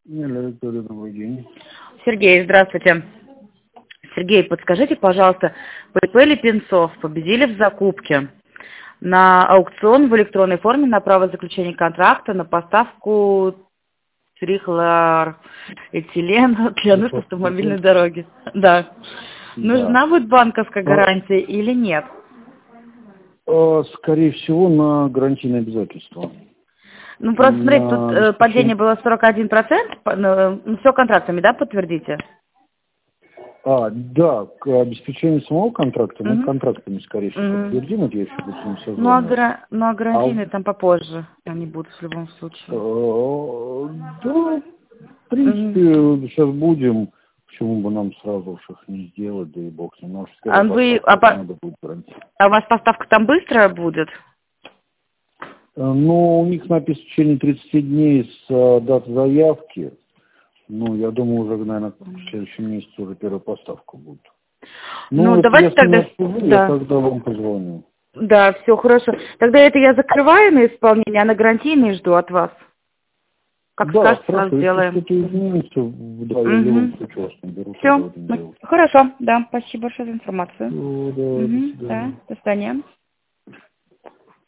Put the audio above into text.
Алло, добрый день. Сергей, здравствуйте. Сергей, подскажите, пожалуйста, ПП Липенцов победили в закупке на аукцион в электронной форме на право заключения контракта на поставку трихлоретилена для нужд автомобильной дороги. Да. Нужна будет банковская гарантия или нет? Скорее всего, на гарантийное обязательство. Ну, просто, смотрите, тут падение было 41%, все контрактами, да, подтвердите? Да, к обеспечению самого контракта, мы контрактами, скорее всего, подтвердим, это я еще буду не созванивать. Ну, а гарантийные там попозже, они будут в любом случае. Да, в принципе, сейчас будем, почему бы нам сразу уж их не сделать, да и бог с ним, надо будет гарантировать. А у вас поставка там быстрая будет? Ну, у них написано в течение 30 дней с даты заявки. Ну, я думаю, уже, наверное, в следующем месяце уже первая поставка будет. Ну, вот давайте тогда... я тогда вам позвоню. Да, все хорошо. Тогда это я закрываю на исполнение, а на гарантийные жду от вас. Как скажете, сразу сделаем. Если что-то изменится, да, я в любом случае вас наберу. Все, хорошо, да, спасибо большое за информацию. До свидания. Да, до свидания.